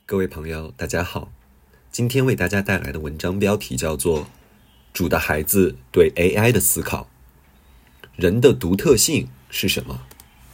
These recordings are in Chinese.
各位朋友，大家好。今天为大家带来的文章标题叫做《主的孩子对 AI 的思考》。人的独特性是什么？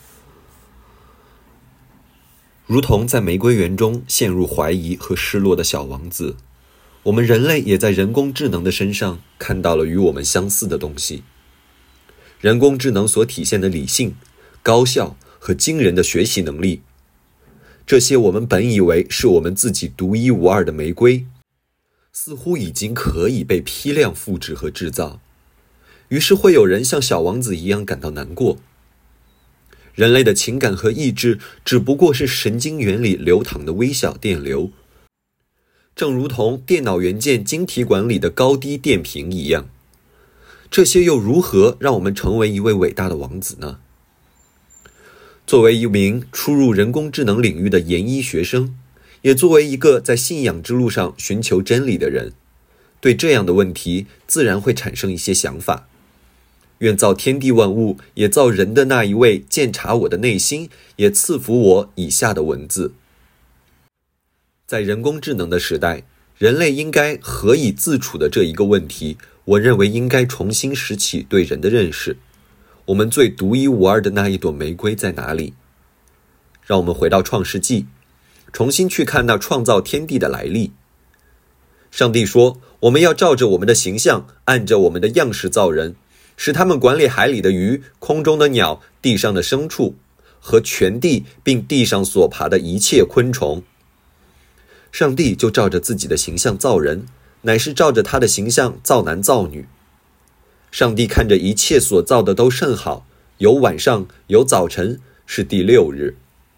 如同在玫瑰园中陷入怀疑和失落的小王子，我们人类也在人工智能的身上看到了与我们相似的东西。人工智能所体现的理性、高效和惊人的学习能力，这些我们本以为是我们自己独一无二的玫瑰，似乎已经可以被批量复制和制造。于是会有人像小王子一样感到难过。人类的情感和意志只不过是神经元里流淌的微小电流，正如同电脑元件晶体管里的高低电平一样。这些又如何让我们成为一位伟大的王子呢？作为一名初入人工智能领域的研一学生，也作为一个在信仰之路上寻求真理的人，对这样的问题自然会产生一些想法。愿造天地万物也造人的那一位鉴察我的内心，也赐福我以下的文字。在人工智能的时代，人类应该何以自处的这一个问题，我认为应该重新拾起对人的认识。我们最独一无二的那一朵玫瑰在哪里？让我们回到创世纪，重新去看那创造天地的来历。上帝说，我们要照着我们的形象，按着我们的样式造人，使他们管理海里的鱼、空中的鸟、地上的牲畜和全地，并地上所爬的一切昆虫。上帝就照着自己的形象造人，乃是照着他的形象造男造女。上帝看着一切所造的都甚好，有晚上，有早晨，是第6日。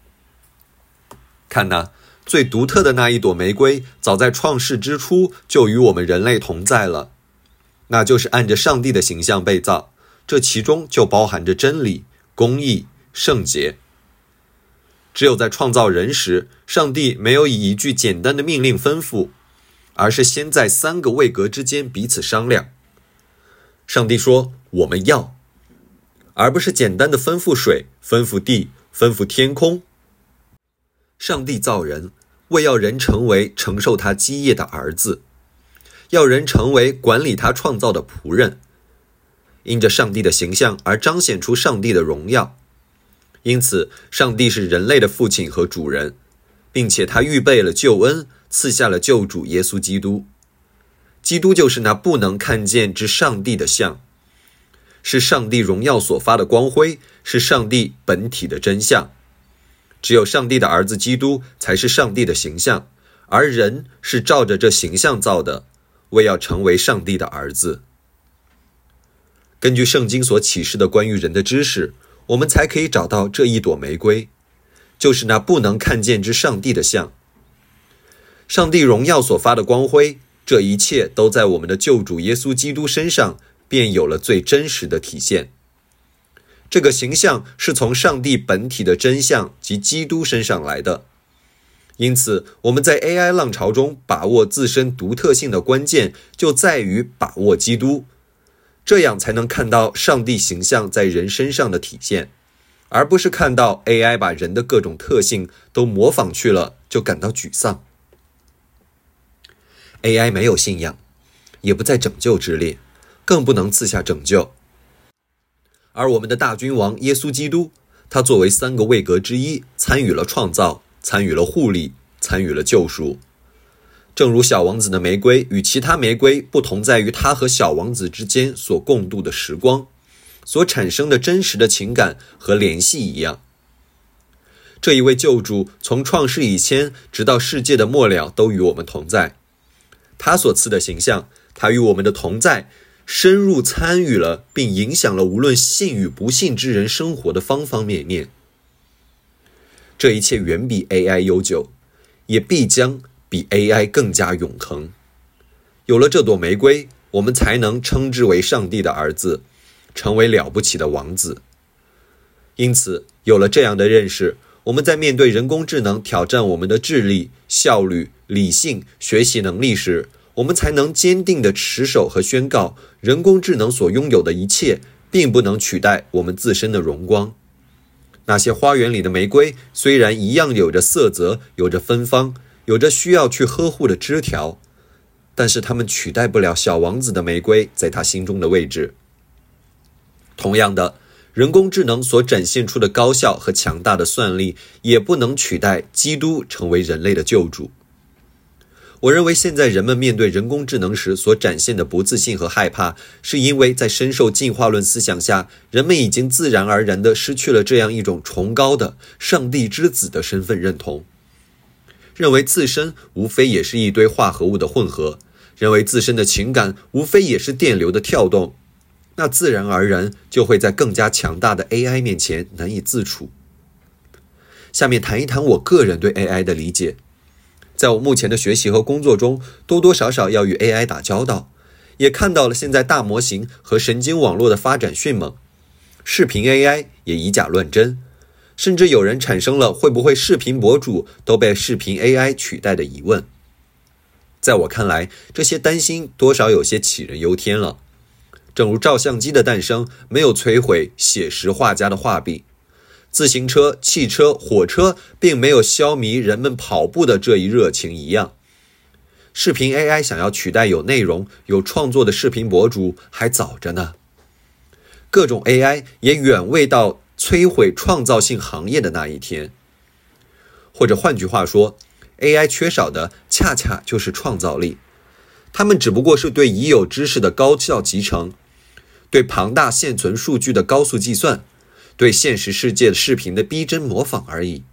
看哪，最独特的那一朵玫瑰，早在创世之初就与我们人类同在了，那就是按着上帝的形象被造，这其中就包含着真理、公义、圣洁。只有在创造人时，上帝没有以一句简单的命令吩咐，而是先在3个位格之间彼此商量。上帝说我们要，而不是简单的吩咐水、吩咐地、吩咐天空。上帝造人，为要人成为承受他基业的儿子，要人成为管理他创造的仆人，因着上帝的形象而彰显出上帝的荣耀。因此，上帝是人类的父亲和主人，并且他预备了救恩，赐下了救主耶稣基督。基督就是那不能看见之上帝的像，是上帝荣耀所发的光辉，是上帝本体的真相。只有上帝的儿子基督才是上帝的形象，而人是照着这形象造的，为要成为上帝的儿子。根据圣经所启示的关于人的知识，我们才可以找到这一朵玫瑰，就是那不能看见之上帝的像。上帝荣耀所发的光辉，这一切都在我们的救主耶稣基督身上便有了最真实的体现。这个形象是从上帝本体的真相及基督身上来的。因此，我们在 AI 浪潮中把握自身独特性的关键，就在于把握基督，这样才能看到上帝形象在人身上的体现，而不是看到 AI 把人的各种特性都模仿去了，就感到沮丧。AI 没有信仰，也不在拯救之列，更不能赐下拯救。而我们的大君王耶稣基督，他作为3个位格之一，参与了创造，参与了护理，参与了救赎。正如小王子的玫瑰与其他玫瑰不同在于他和小王子之间所共度的时光，所产生的真实的情感和联系一样。这一位救主从创世以前直到世界的末了都与我们同在。他所赐的形象，他与我们的同在深入参与了并影响了无论信与不信之人生活的方方面面。这一切远比 AI 悠久，也必将比 AI 更加永恒。有了这朵玫瑰，我们才能称之为上帝的儿子，成为了不起的王子。因此，有了这样的认识，我们在面对人工智能挑战我们的智力、效率、理性、学习能力时，我们才能坚定地持守和宣告，人工智能所拥有的一切并不能取代我们自身的荣光。那些花园里的玫瑰虽然一样有着色泽，有着芬芳， 有着需要去呵护的枝条，但是它们取代不了小王子的玫瑰在他心中的位置。同样的，人工智能所展现出的高效和强大的算力，也不能取代基督成为人类的救主。我认为现在人们面对人工智能时所展现的不自信和害怕，是因为在深受进化论思想下，人们已经自然而然地失去了这样一种崇高的上帝之子的身份认同，认为自身无非也是一堆化合物的混合，认为自身的情感无非也是电流的跳动，那自然而然就会在更加强大的 AI 面前难以自处。下面谈一谈我个人对 AI 的理解。在我目前的学习和工作中，多多少少要与 AI 打交道，也看到了现在大模型和神经网络的发展迅猛，视频 AI 也以假乱真，甚至有人产生了会不会视频博主都被视频 AI 取代的疑问。在我看来，这些担心多少有些杞人忧天了。正如照相机的诞生没有摧毁写实画家的画笔，自行车、汽车、火车并没有消弭人们跑步的这一热情一样，视频 AI 想要取代有内容、有创作的视频博主还早着呢。各种 AI 也远未到摧毁创造性行业的那一天。或者换句话说， AI 缺少的恰恰就是创造力，它们只不过是对已有知识的高效集成，对庞大现存数据的高速计算，对现实世界视频的逼真模仿而已。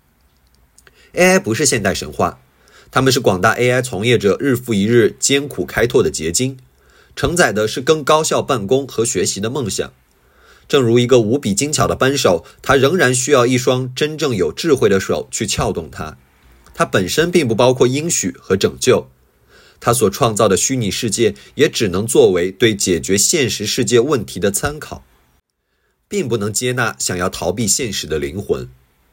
AI 不是现代神话，它们是广大 AI 从业者日复一日艰苦开拓的结晶，承载的是更高效办公和学习的梦想。正如一个无比精巧的扳手，它仍然需要一双真正有智慧的手去撬动它。它本身并不包括应许和拯救，它所创造的虚拟世界也只能作为对解决现实世界问题的参考，并不能接纳想要逃避现实的灵魂。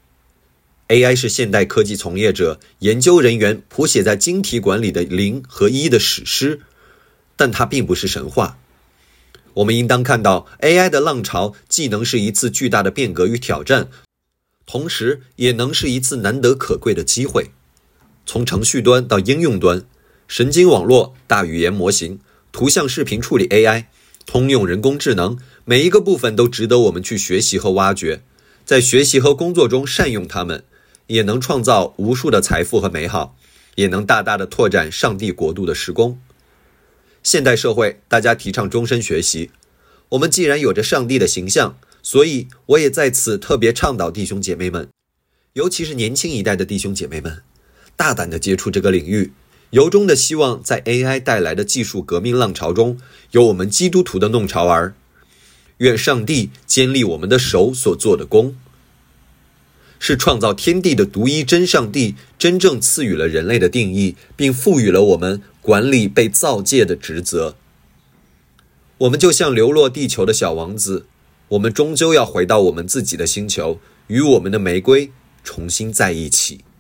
AI 是现代科技从业者、研究人员谱写在晶体管里的0和1的史诗，但它并不是神话。我们应当看到 AI 的浪潮既能是一次巨大的变革与挑战，同时也能是一次难得可贵的机会。从程序端到应用端，神经网络、大语言模型、图像视频处理 AI、通用人工智能，每一个部分都值得我们去学习和挖掘，在学习和工作中善用它们，也能创造无数的财富和美好，也能大大的拓展上帝国度的时工。现代社会，大家提倡终身学习，我们既然有着上帝的形象，所以我也在此特别倡导弟兄姐妹们，尤其是年轻一代的弟兄姐妹们，大胆地接触这个领域，由衷的希望在 AI 带来的技术革命浪潮中，有我们基督徒的弄潮儿。愿上帝坚立我们的手所做的工。是创造天地的独一真上帝真正赐予了人类的定义，并赋予了我们管理被造界的职责。我们就像流落地球的小王子，我们终究要回到我们自己的星球，与我们的玫瑰重新在一起。